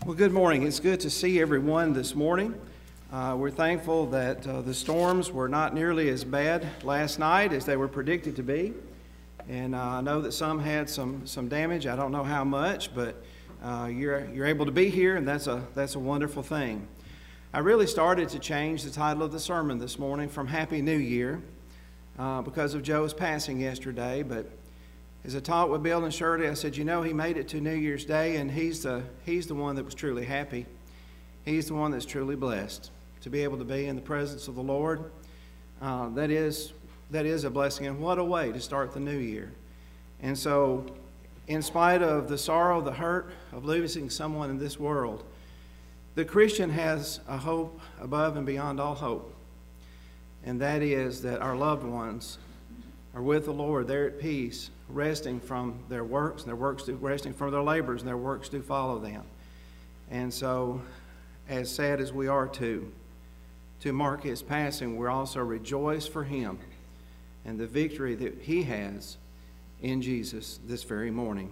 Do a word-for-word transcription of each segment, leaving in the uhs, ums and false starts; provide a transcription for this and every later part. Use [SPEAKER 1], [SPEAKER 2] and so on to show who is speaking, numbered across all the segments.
[SPEAKER 1] Well, good morning. It's good to see everyone this morning. Uh, we're thankful that uh, the storms were not nearly as bad last night as they were predicted to be. And uh, I know that some had some, some damage. I don't know how much, but uh, you're, you're able to be here, and that's a, that's a wonderful thing. I really started to change the title of the sermon this morning from Happy New Year uh, because of Joe's passing yesterday, but as I talked with Bill and Shirley, I said, you know, he made it to New Year's Day, and he's the, he's the one that was truly happy. He's the one that's truly blessed to be able to be in the presence of the Lord. Uh, that is, that is a blessing, and what a way to start the new year. And so, in spite of the sorrow, the hurt of losing someone in this world, the Christian has a hope above and beyond all hope, and that is that our loved ones are with the Lord. They're at peace, resting from their works, and their works do, resting from their labors, and their works do follow them. And so, as sad as we are to, to mark his passing, we're also rejoice for him and the victory that he has in Jesus this very morning.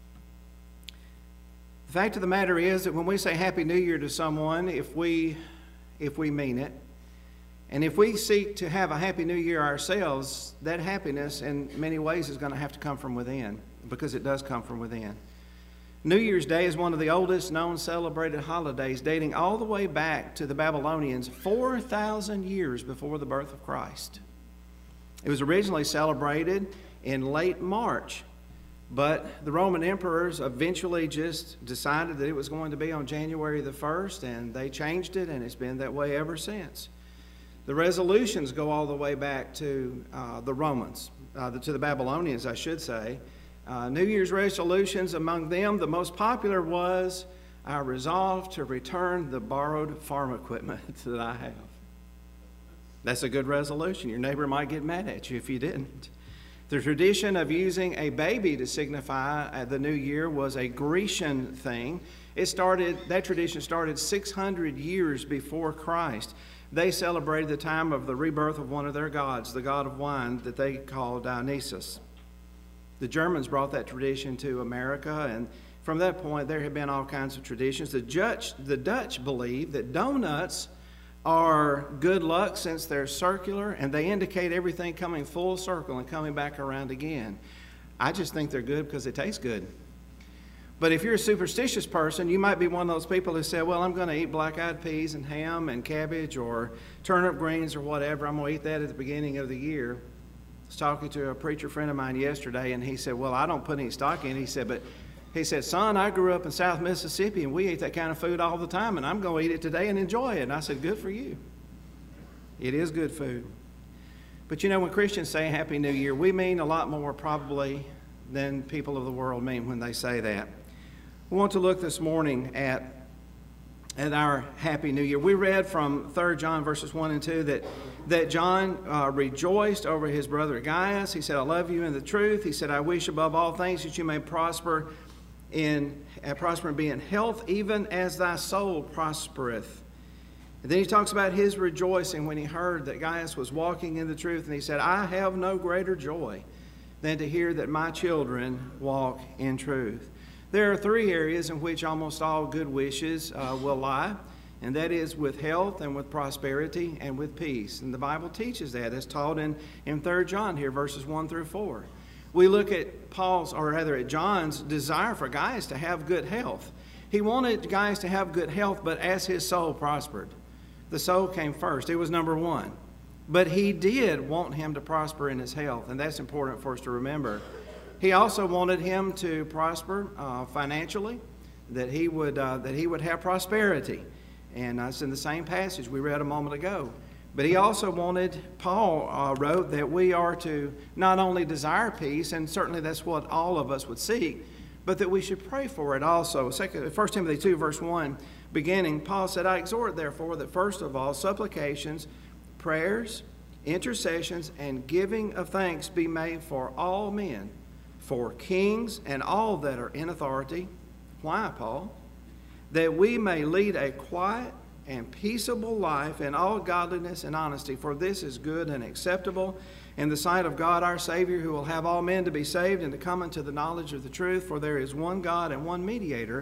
[SPEAKER 1] The fact of the matter is that when we say Happy New Year to someone, if we, if we mean it, and if we seek to have a Happy New Year ourselves, that happiness in many ways is going to have to come from within, because it does come from within. New Year's Day is one of the oldest known celebrated holidays, dating all the way back to the Babylonians four thousand years before the birth of Christ. It was originally celebrated in late March, but the Roman emperors eventually just decided that it was going to be on January the first, and they changed it, and it's been that way ever since. The resolutions go all the way back to uh, the Romans, uh, the, to the Babylonians, I should say. Uh, New Year's resolutions, among them, the most popular was, I resolve to return the borrowed farm equipment that I have. That's a good resolution. Your neighbor might get mad at you if you didn't. The tradition of using a baby to signify uh, the new year was a Grecian thing. It started, that tradition started six hundred years before Christ. They celebrated the time of the rebirth of one of their gods, the god of wine that they called Dionysus. The Germans brought that tradition to America, and from that point there have been all kinds of traditions. The Dutch, the Dutch believe that donuts are good luck since they're circular, and they indicate everything coming full circle and coming back around again. I just think they're good because they taste good. But if you're a superstitious person, you might be one of those people who say, well, I'm going to eat black-eyed peas and ham and cabbage or turnip greens or whatever. I'm going to eat that at the beginning of the year. I was talking to a preacher friend of mine yesterday, and he said, well, I don't put any stock in it. He said, but he said, son, I grew up in South Mississippi, and we eat that kind of food all the time, and I'm going to eat it today and enjoy it. And I said, good for you. It is good food. But you know, when Christians say Happy New Year, we mean a lot more probably than people of the world mean when they say that. We want to look this morning at, at our Happy New Year. We read from Third John verses one and two that, that John uh, rejoiced over his brother Gaius. He said, I love you in the truth. He said, I wish above all things that you may prosper in, uh, prosper and be in health, even as thy soul prospereth. And then he talks about his rejoicing when he heard that Gaius was walking in the truth. And he said, I have no greater joy than to hear that my children walk in truth. There are three areas in which almost all good wishes uh, will lie, and that is with health and with prosperity and with peace. And the Bible teaches that. It's taught in, in Third John here, verses one through four. We look at Paul's, or rather at John's, desire for Gaius to have good health. He wanted Gaius to have good health, but as his soul prospered. The soul came first. It was number one. But he did want him to prosper in his health, and that's important for us to remember. He also wanted him to prosper uh, financially, that he would uh, that he would have prosperity, and that's in the same passage we read a moment ago. But he also wanted, Paul uh, wrote, that we are to not only desire peace, and certainly that's what all of us would seek, but that we should pray for it also. First Timothy two, verse one, beginning, Paul said, I exhort therefore that first of all supplications, prayers, intercessions, and giving of thanks be made for all men, for kings and all that are in authority. Why, Paul? That we may lead a quiet and peaceable life in all godliness and honesty, for this is good and acceptable in the sight of God our Savior, who will have all men to be saved and to come into the knowledge of the truth. For there is one God and one mediator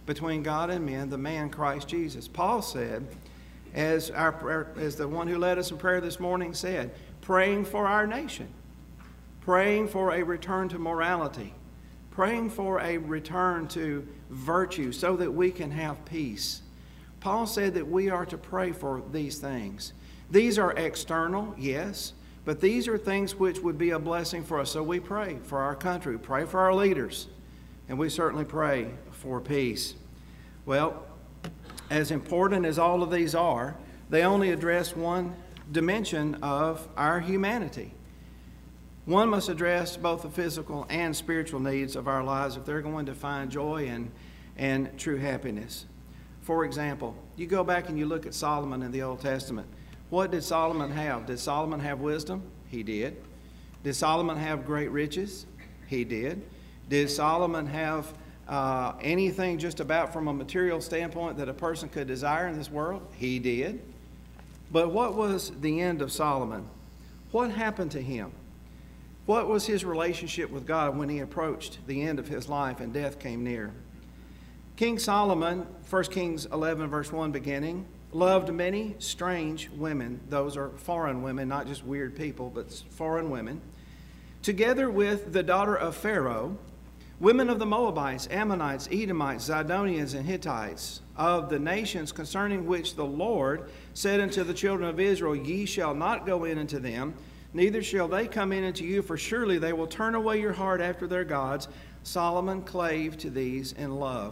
[SPEAKER 1] between God and men, the man Christ Jesus. Paul said, as, our, as the one who led us in prayer this morning said, praying for our nation, praying for a return to morality, praying for a return to virtue so that we can have peace. Paul said that we are to pray for these things. These are external, yes, but these are things which would be a blessing for us. So we pray for our country, pray for our leaders, and we certainly pray for peace. Well, as important as all of these are, they only address one dimension of our humanity. One must address both the physical and spiritual needs of our lives if they're going to find joy and, and true happiness. For example, you go back and you look at Solomon in the Old Testament. What did Solomon have? Did Solomon have wisdom? He did. Did Solomon have great riches? He did. Did Solomon have uh, anything just about from a material standpoint that a person could desire in this world? He did. But what was the end of Solomon? What happened to him? What was his relationship with God when he approached the end of his life and death came near? King Solomon, First Kings eleven, verse one beginning, loved many strange women. Those are foreign women, not just weird people, but foreign women. Together with the daughter of Pharaoh, women of the Moabites, Ammonites, Edomites, Zidonians, and Hittites, of the nations concerning which the Lord said unto the children of Israel, Ye shall not go in unto them, neither shall they come in unto you, for surely they will turn away your heart after their gods. Solomon clave to these in love.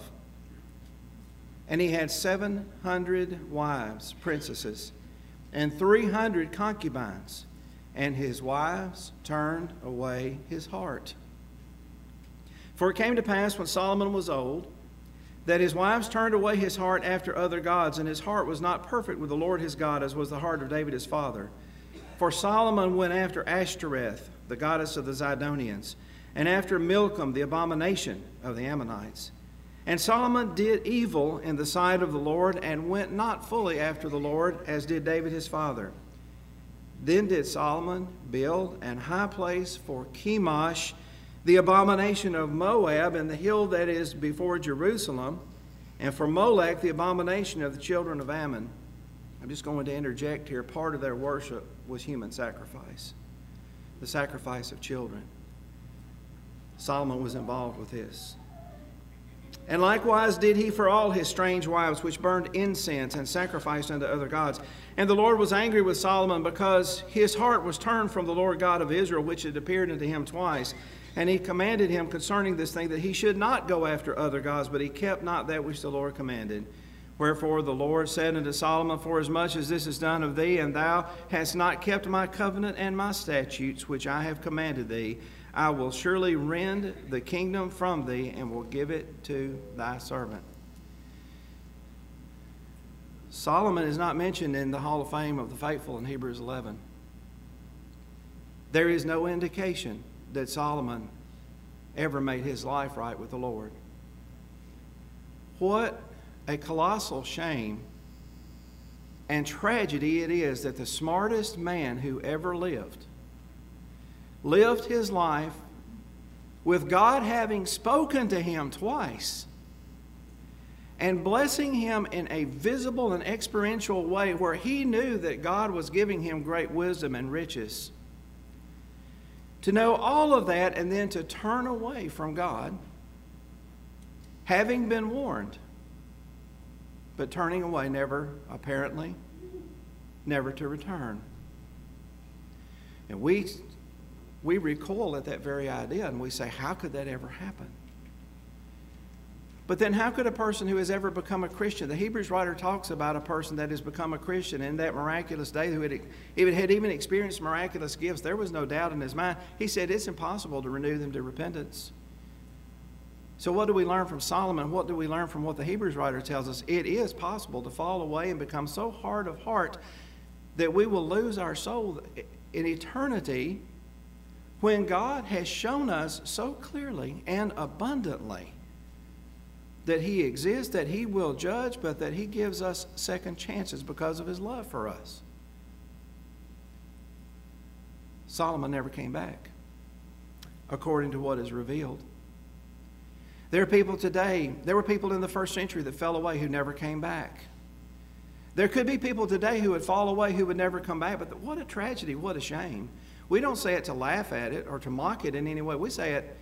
[SPEAKER 1] And he had seven hundred wives, princesses, and three hundred concubines, and his wives turned away his heart. For it came to pass when Solomon was old, that his wives turned away his heart after other gods, and his heart was not perfect with the Lord his God, as was the heart of David his father. For Solomon went after Ashtoreth, the goddess of the Zidonians, and after Milcom, the abomination of the Ammonites. And Solomon did evil in the sight of the Lord, and went not fully after the Lord, as did David his father. Then did Solomon build an high place for Chemosh, the abomination of Moab, and the hill that is before Jerusalem, and for Molech, the abomination of the children of Ammon. I'm just going to interject here. Part of their worship was human sacrifice, the sacrifice of children. Solomon was involved with this. And likewise did he for all his strange wives, which burned incense and sacrificed unto other gods. And the Lord was angry with Solomon, because his heart was turned from the Lord God of Israel, which had appeared unto him twice. And he commanded him concerning this thing, that he should not go after other gods, but he kept not that which the Lord commanded. Wherefore the Lord said unto Solomon, Forasmuch as this is done of thee, and thou hast not kept my covenant and my statutes, which I have commanded thee, I will surely rend the kingdom from thee, and will give it to thy servant. Solomon is not mentioned in the Hall of Fame of the Faithful in Hebrews eleven. There is no indication that Solomon ever made his life right with the Lord. What a colossal shame and tragedy it is that the smartest man who ever lived lived his life with God having spoken to him twice and blessing him in a visible and experiential way where he knew that God was giving him great wisdom and riches. To know all of that and then to turn away from God, having been warned, but turning away, never, apparently, never to return. And we, we recoil at that very idea and we say, how could that ever happen? But then how could a person who has ever become a Christian, the Hebrews writer talks about a person that has become a Christian in that miraculous day who had, even, had even experienced miraculous gifts. There was no doubt in his mind. He said it's impossible to renew them to repentance. So what do we learn from Solomon? What do we learn from what the Hebrews writer tells us? It is possible to fall away and become so hard of heart that we will lose our soul in eternity when God has shown us so clearly and abundantly that he exists, that he will judge, but that he gives us second chances because of his love for us. Solomon never came back, according to what is revealed. There are people today, there were people in the first century that fell away who never came back. There could be people today who would fall away who would never come back, but what a tragedy, what a shame. We don't say it to laugh at it or to mock it in any way. We say it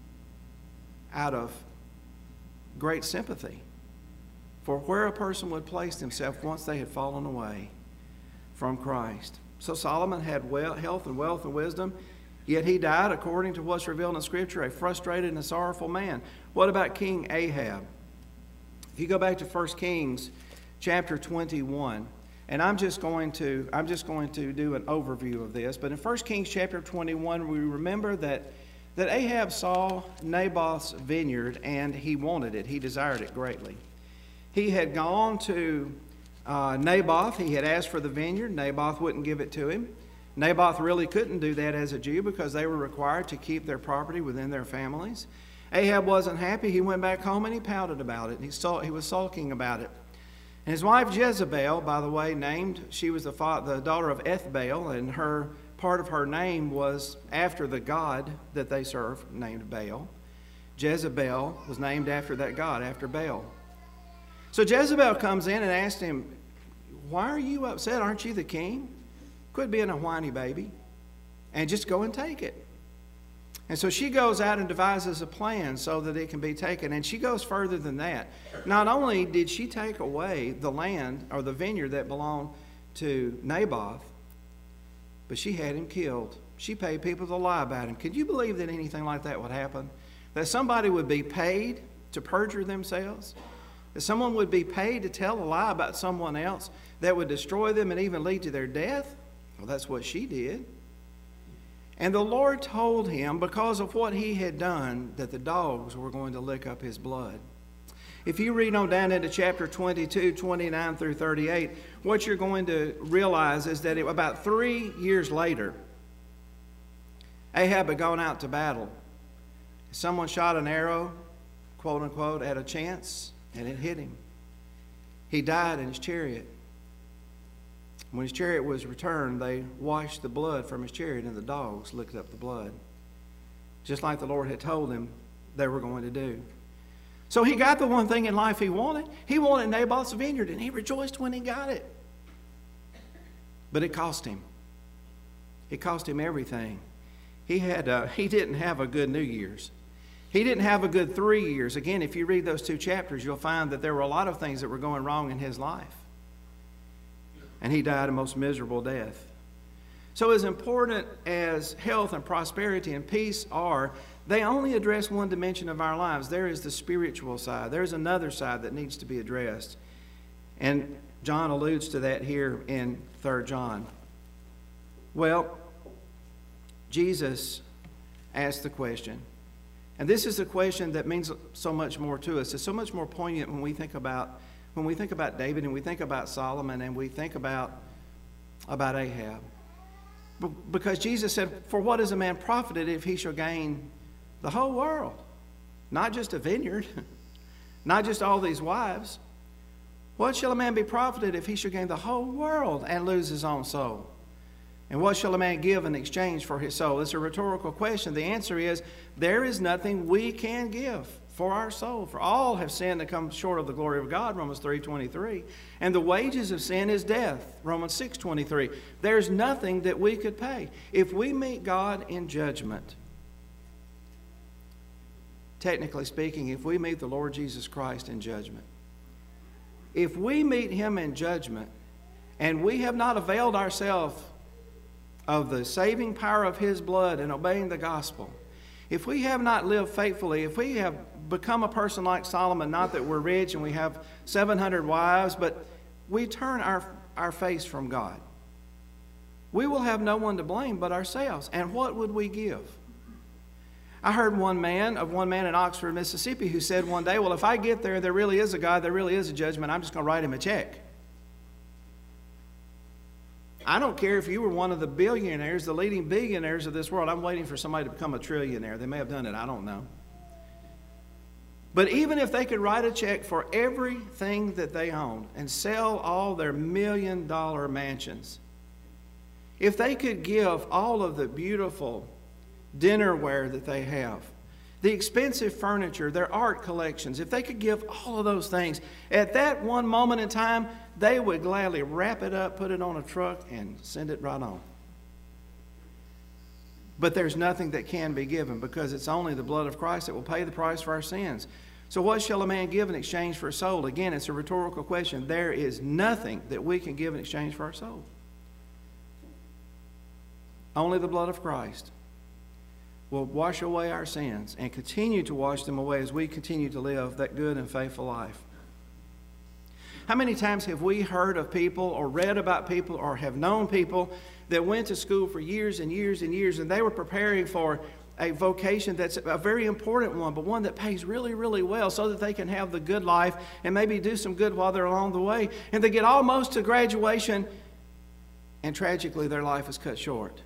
[SPEAKER 1] out of great sympathy for where a person would place themselves once they had fallen away from Christ. So Solomon had wealth, health and wealth and wisdom, yet he died, according to what's revealed in Scripture, a frustrated and a sorrowful man. What about King Ahab? If you go back to First Kings chapter twenty-one, and I'm just going to I'm just going to do an overview of this, but in First Kings chapter twenty-one, we remember that that Ahab saw Naboth's vineyard and he wanted it. He desired it greatly. He had gone to uh, Naboth. He had asked for the vineyard. Naboth wouldn't give it to him. Naboth really couldn't do that as a Jew because they were required to keep their property within their families. Ahab wasn't happy. He went back home and he pouted about it. He, saw, he was sulking about it. And his wife Jezebel, by the way, named, she was the, the daughter of Ethbaal, and her part of her name was after the god that they served, named Baal. Jezebel was named after that god, after Baal. So Jezebel comes in and asks him, why are you upset? Aren't you the king? Quit being a whiny baby and just go and take it. And so she goes out and devises a plan so that it can be taken. And she goes further than that. Not only did she take away the land or the vineyard that belonged to Naboth, but she had him killed. She paid people to lie about him. Could you believe that anything like that would happen? That somebody would be paid to perjure themselves? That someone would be paid to tell a lie about someone else that would destroy them and even lead to their death? Well, that's what she did. And the Lord told him, because of what he had done, that the dogs were going to lick up his blood. If you read on down into chapter twenty-two, twenty-nine through thirty-eight, what you're going to realize is that it, about three years later, Ahab had gone out to battle. Someone shot an arrow, quote unquote, at a chance, and it hit him. He died in his chariot. When his chariot was returned, they washed the blood from his chariot, and the dogs licked up the blood, just like the Lord had told him they were going to do. So he got the one thing in life he wanted. He wanted Naboth's vineyard, and he rejoiced when he got it. But it cost him. It cost him everything. He had a, he didn't have a good New Year's. He didn't have a good three years. Again, if you read those two chapters, you'll find that there were a lot of things that were going wrong in his life. And he died a most miserable death. So as important as health and prosperity and peace are, they only address one dimension of our lives. There is the spiritual side. There's another side that needs to be addressed. And John alludes to that here in Third John. Well, Jesus asked the question. And this is a question that means so much more to us. It's so much more poignant when we think about when we think about David and we think about Solomon and we think about, about Ahab. Because Jesus said, for what is a man profited if he shall gain the whole world? Not just a vineyard, not just all these wives. What shall a man be profited if he shall gain the whole world and lose his own soul? And what shall a man give in exchange for his soul? It's a rhetorical question. The answer is, there is nothing we can give for our soul. For all have sinned and come short of the glory of God, Romans three twenty-three. And the wages of sin is death, Romans six twenty-three. There's nothing that we could pay. If we meet God in judgment, technically speaking, if we meet the Lord Jesus Christ in judgment, if we meet him in judgment and we have not availed ourselves of the saving power of his blood and obeying the gospel, if we have not lived faithfully, if we have become a person like Solomon, not that we're rich and we have seven hundred wives, but we turn our, our face from God, we will have no one to blame but ourselves. And what would we give? I heard one man, of one man in Oxford, Mississippi, who said one day, well, if I get there, there really is a God, there really is a judgment, I'm just going to write him a check. I don't care if you were one of the billionaires, the leading billionaires of this world. I'm waiting for somebody to become a trillionaire. They may have done it. I don't know. But even if they could write a check for everything that they own and sell all their million dollar mansions, if they could give all of the beautiful dinnerware that they have, the expensive furniture, their art collections, if they could give all of those things, at that one moment in time, they would gladly wrap it up, put it on a truck, and send it right on. But there's nothing that can be given, because it's only the blood of Christ that will pay the price for our sins. So what shall a man give in exchange for a soul? Again, it's a rhetorical question. There is nothing that we can give in exchange for our soul. Only the blood of Christ will wash away our sins and continue to wash them away as we continue to live that good and faithful life. How many times have we heard of people or read about people or have known people that went to school for years and years and years, and they were preparing for a vocation that's a very important one, but one that pays really, really well, so that they can have the good life and maybe do some good while they're along the way. And they get almost to graduation, and tragically their life is cut short.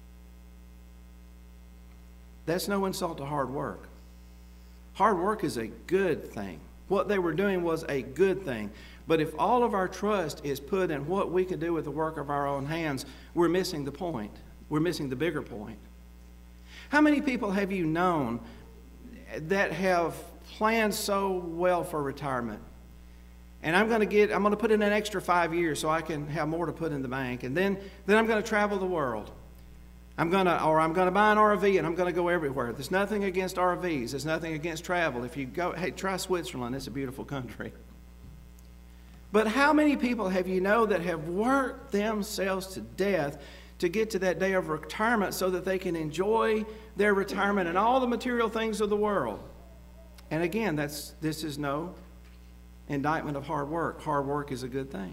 [SPEAKER 1] That's no insult to hard work. Hard work is a good thing. What they were doing was a good thing. But if all of our trust is put in what we can do with the work of our own hands, we're missing the point. We're missing the bigger point. How many people have you known that have planned so well for retirement? And I'm going to get, I'm going to put in an extra five years so I can have more to put in the bank. And then, then I'm going to travel the world. I'm going to, or I'm going to buy an R V and I'm going to go everywhere. There's nothing against R Vs. There's nothing against travel. If you go, hey, try Switzerland. It's a beautiful country. But how many people have you know that have worked themselves to death to get to that day of retirement so that they can enjoy their retirement and all the material things of the world? And again, that's, this is no indictment of hard work. Hard work is a good thing.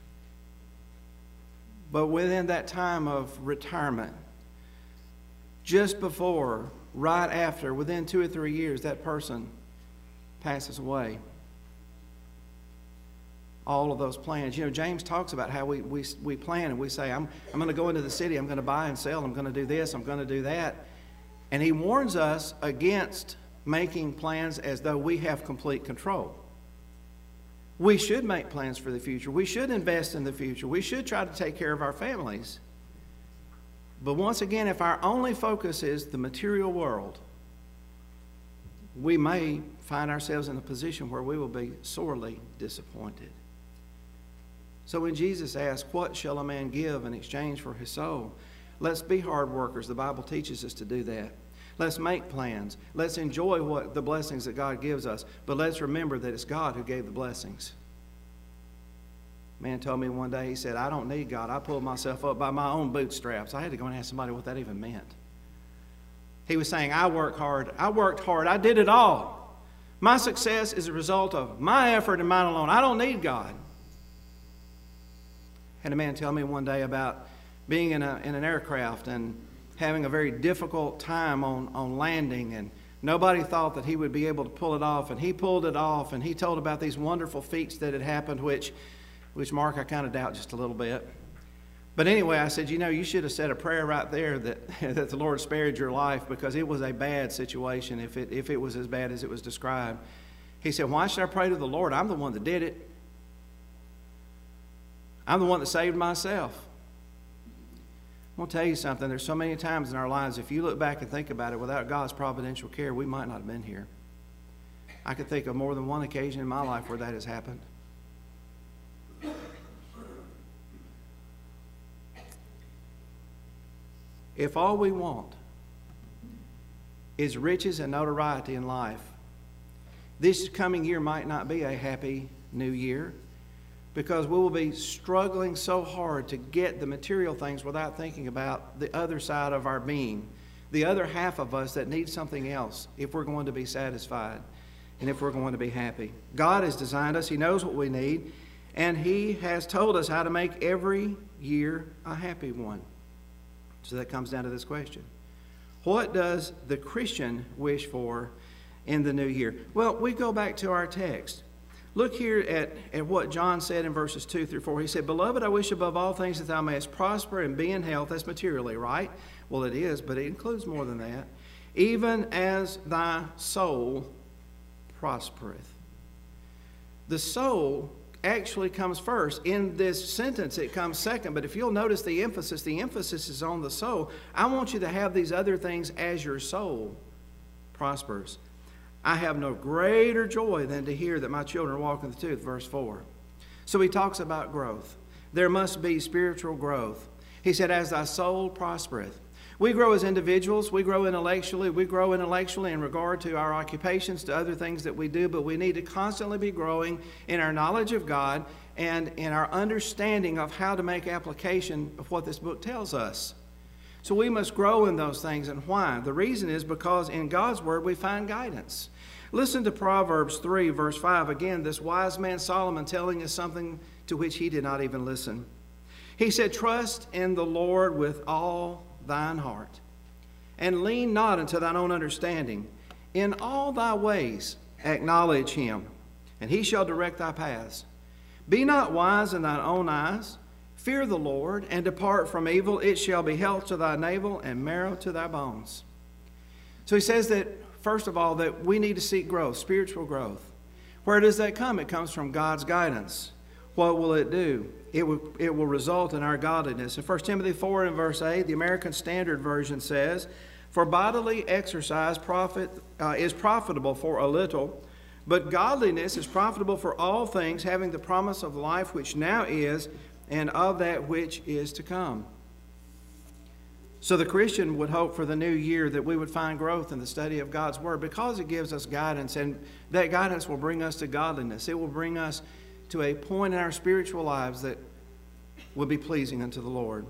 [SPEAKER 1] But within that time of retirement, just before, right after, within two or three years, that person passes away. All of those plans. You know, James talks about how we, we, we plan and we say, I'm, I'm going to go into the city, I'm going to buy and sell, I'm going to do this, I'm going to do that. And he warns us against making plans as though we have complete control. We should make plans for the future. We should invest in the future. We should try to take care of our families. But once again, if our only focus is the material world, we may find ourselves in a position where we will be sorely disappointed. So when Jesus asked, what shall a man give in exchange for his soul? Let's be hard workers. The Bible teaches us to do that. Let's make plans. Let's enjoy what the blessings that God gives us. But let's remember that it's God who gave the blessings. A man told me one day, he said, I don't need God. I pulled myself up by my own bootstraps. I had to go and ask somebody what that even meant. He was saying, I work hard. I worked hard. I did it all. My success is a result of my effort and mine alone. I don't need God. Had a man tell me one day about being in, a, in an aircraft and having a very difficult time on, on landing, and nobody thought that he would be able to pull it off, and he pulled it off, and he told about these wonderful feats that had happened, which, which Mark, I kind of doubt just a little bit. But anyway, I said, you know, you should have said a prayer right there that, that the Lord spared your life, because it was a bad situation if it, if it was as bad as it was described. He said, why should I pray to the Lord? I'm the one that did it. I'm the one that saved myself. I'm going to tell you something. There's so many times in our lives, if you look back and think about it, without God's providential care, we might not have been here. I could think of more than one occasion in my life where that has happened. If all we want is riches and notoriety in life, this coming year might not be a happy new year, because we will be struggling so hard to get the material things without thinking about the other side of our being, the other half of us that needs something else if we're going to be satisfied and if we're going to be happy. God has designed us. He knows what we need, and He has told us how to make every year a happy one. So that comes down to this question. What does the Christian wish for in the new year? Well, we go back to our text. Look here at, at what John said in verses two through four. He said, Beloved, I wish above all things that thou mayest prosper and be in health. That's materially, right? Well, it is, but it includes more than that. Even as thy soul prospereth. The soul actually comes first. In this sentence, it comes second. But if you'll notice the emphasis, the emphasis is on the soul. I want you to have these other things as your soul prospers. I have no greater joy than to hear that my children walk in the truth, verse four. So he talks about growth. There must be spiritual growth. He said, as thy soul prospereth. We grow as individuals. We grow intellectually. We grow intellectually in regard to our occupations, to other things that we do, but we need to constantly be growing in our knowledge of God and in our understanding of how to make application of what this book tells us. So we must grow in those things. And why? The reason is because in God's Word we find guidance. Listen to Proverbs three, verse five. Again, this wise man Solomon telling us something to which he did not even listen. He said, trust in the Lord with all thine heart, and lean not unto thine own understanding. In all thy ways acknowledge him, and he shall direct thy paths. Be not wise in thine own eyes. Fear the Lord, and depart from evil. It shall be health to thy navel, and marrow to thy bones. So he says that, first of all, that we need to seek growth, spiritual growth. Where does that come? It comes from God's guidance. What will it do? It will, it will result in our godliness. In First Timothy four and verse eight, the American Standard Version says, for bodily exercise profit uh, is profitable for a little, but godliness is profitable for all things, having the promise of life which now is, and of that which is to come. So the Christian would hope for the new year that we would find growth in the study of God's Word, because it gives us guidance, and that guidance will bring us to godliness. It will bring us to a point in our spiritual lives that will be pleasing unto the Lord.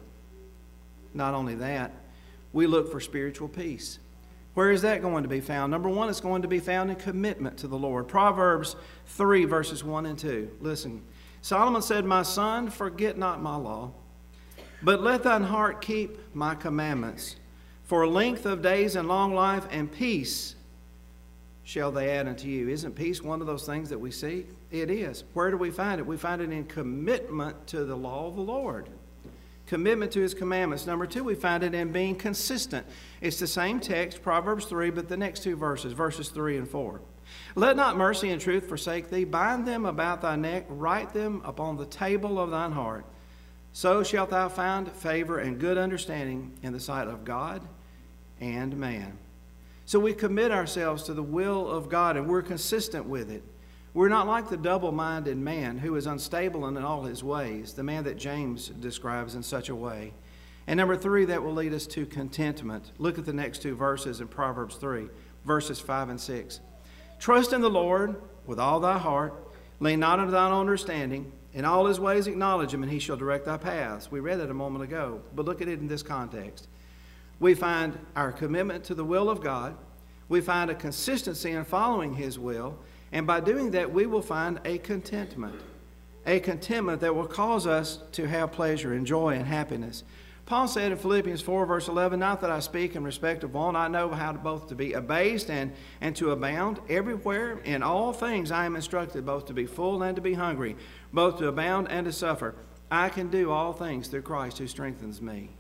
[SPEAKER 1] Not only that, we look for spiritual peace. Where is that going to be found? Number one, it's going to be found in commitment to the Lord. Proverbs three, verses one and two. Listen, Solomon said, my son, forget not my law, but let thine heart keep my commandments. For length of days and long life and peace shall they add unto you. Isn't peace one of those things that we seek? It is. Where do we find it? We find it in commitment to the law of the Lord. Commitment to his commandments. Number two, we find it in being consistent. It's the same text, Proverbs three, but the next two verses, verses three and four. Let not mercy and truth forsake thee. Bind them about thy neck. Write them upon the table of thine heart. So shalt thou find favor and good understanding in the sight of God and man. So we commit ourselves to the will of God, and we're consistent with it. We're not like the double-minded man who is unstable in all his ways, the man that James describes in such a way. And number three, that will lead us to contentment. Look at the next two verses in Proverbs three, verses five and six. Trust in the Lord with all thy heart. Lean not unto thine own understanding. In all his ways acknowledge him, and he shall direct thy paths. We read that a moment ago, but look at it in this context. We find our commitment to the will of God. We find a consistency in following his will. And by doing that, we will find a contentment. A contentment that will cause us to have pleasure and joy and happiness. Paul said in Philippians four, verse eleven, not that I speak in respect of one, I know how to both to be abased and, and to abound. Everywhere, in all things, I am instructed both to be full and to be hungry, both to abound and to suffer. I can do all things through Christ who strengthens me.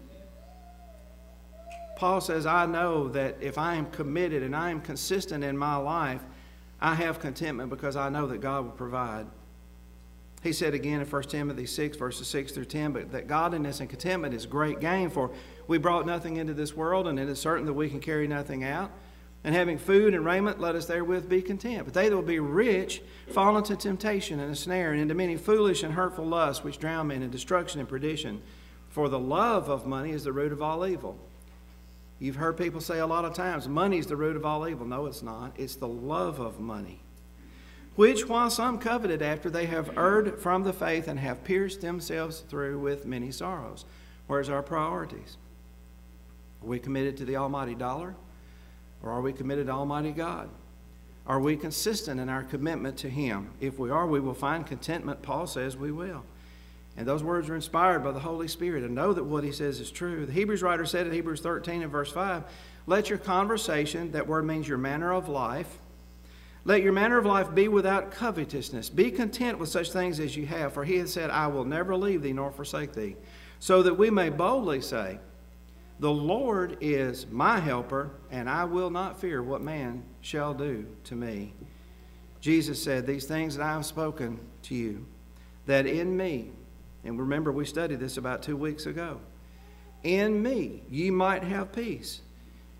[SPEAKER 1] Paul says, I know that if I am committed and I am consistent in my life, I have contentment because I know that God will provide. He said again in First Timothy six, verses six through ten, but that godliness and contentment is great gain, for we brought nothing into this world, and it is certain that we can carry nothing out. And having food and raiment, let us therewith be content. But they that will be rich fall into temptation and a snare, and into many foolish and hurtful lusts, which drown men in destruction and perdition. For the love of money is the root of all evil. You've heard people say a lot of times, money is the root of all evil. No, it's not. It's the love of money, which while some coveted after, they have erred from the faith and have pierced themselves through with many sorrows. Where's our priorities? Are we committed to the almighty dollar, or are we committed to Almighty God? Are we consistent in our commitment to him? If we are, we will find contentment. Paul says we will. And those words are inspired by the Holy Spirit, and know that what he says is true. The Hebrews writer said in Hebrews thirteen and verse five, let your conversation, that word means your manner of life, let your manner of life be without covetousness. Be content with such things as you have, for he has said, I will never leave thee nor forsake thee. So that we may boldly say, the Lord is my helper, and I will not fear what man shall do to me. Jesus said, these things that I have spoken to you, that in me, and remember, we studied this about two weeks ago. In me, ye might have peace.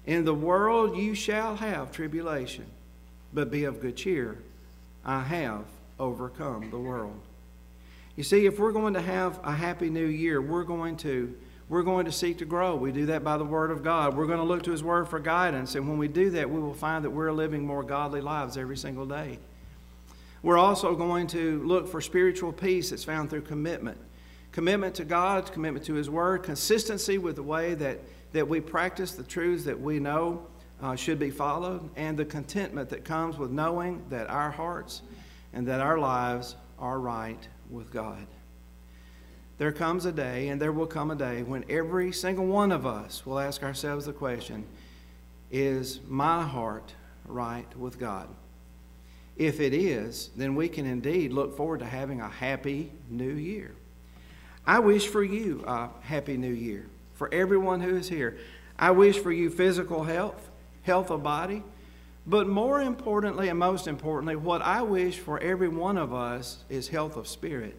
[SPEAKER 1] In the world you shall have tribulation, but be of good cheer. I have overcome the world. You see, if we're going to have a happy new year, we're going to we're going to seek to grow. We do that by the Word of God. We're going to look to His Word for guidance. And when we do that, we will find that we're living more godly lives every single day. We're also going to look for spiritual peace that's found through commitment. Commitment to God, commitment to His Word, consistency with the way that, that we practice the truths that we know uh, should be followed, and the contentment that comes with knowing that our hearts and that our lives are right with God. There comes a day, and there will come a day, when every single one of us will ask ourselves the question, is my heart right with God? If it is, then we can indeed look forward to having a happy new year. I wish for you a happy new year. For everyone who is here, I wish for you physical health, health of body, but more importantly and most importantly, what I wish for every one of us is health of spirit.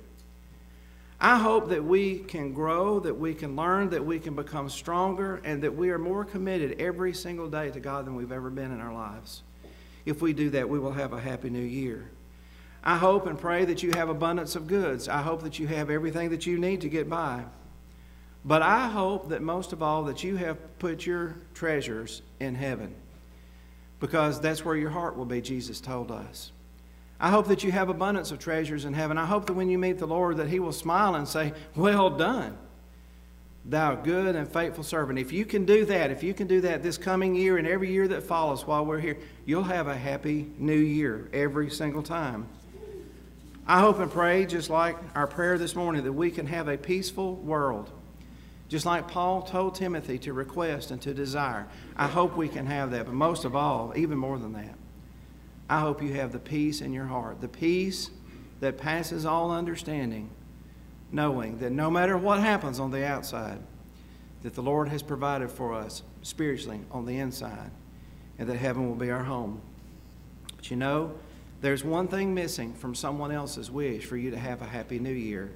[SPEAKER 1] I hope that we can grow, that we can learn, that we can become stronger, and that we are more committed every single day to God than we've ever been in our lives. If we do that, we will have a happy new year. I hope and pray that you have abundance of goods. I hope that you have everything that you need to get by. But I hope that most of all that you have put your treasures in heaven, because that's where your heart will be, Jesus told us. I hope that you have abundance of treasures in heaven. I hope that when you meet the Lord that He will smile and say, well done, thou good and faithful servant. If you can do that, if you can do that this coming year and every year that follows while we're here, you'll have a happy new year every single time. I hope and pray, just like our prayer this morning, that we can have a peaceful world. Just like Paul told Timothy to request and to desire. I hope we can have that, but most of all, even more than that, I hope you have the peace in your heart, the peace that passes all understanding, knowing that no matter what happens on the outside, that the Lord has provided for us spiritually on the inside, and that heaven will be our home. But you know, there's one thing missing from someone else's wish for you to have a happy new year,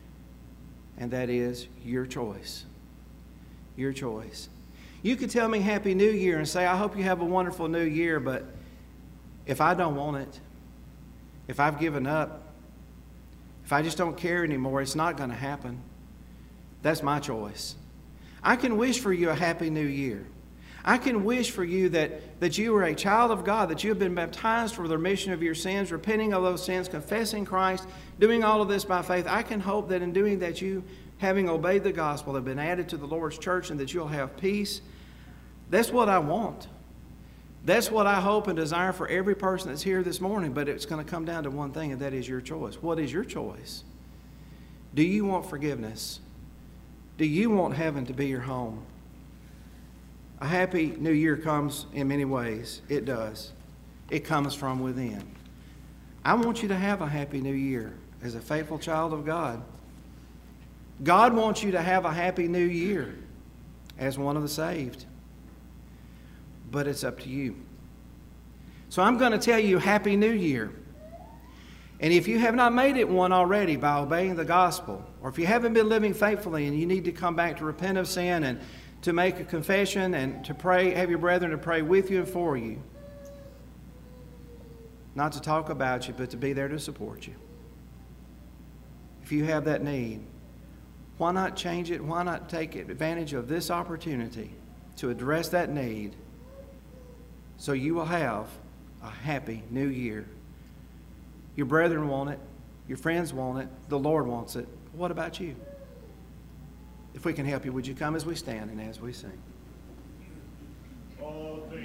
[SPEAKER 1] and that is your choice. Your choice. You could tell me Happy New Year and say, I hope you have a wonderful new year, but if I don't want it, if I've given up, if I just don't care anymore, it's not going to happen. That's my choice. I can wish for you a happy new year. I can wish for you that, that you are a child of God, that you have been baptized for the remission of your sins, repenting of those sins, confessing Christ, doing all of this by faith. I can hope that in doing that, you, having obeyed the gospel, have been added to the Lord's church and that you'll have peace. That's what I want. That's what I hope and desire for every person that's here this morning, but it's going to come down to one thing, and that is your choice. What is your choice? Do you want forgiveness? Do you want heaven to be your home? A happy new year comes in many ways. It does. It comes from within. I want you to have a happy new year as a faithful child of God. God wants you to have a happy new year as one of the saved. But it's up to you. So I'm going to tell you Happy New Year. And if you have not made it one already by obeying the gospel, or if you haven't been living faithfully and you need to come back to repent of sin and to make a confession and to pray, have your brethren to pray with you and for you, not to talk about you, but to be there to support you. If you have that need, why not change it? Why not take advantage of this opportunity to address that need, so you will have a happy new year? Your brethren want it. Your friends want it. The Lord wants it. What about you? If we can help you, would you come as we stand and as we sing?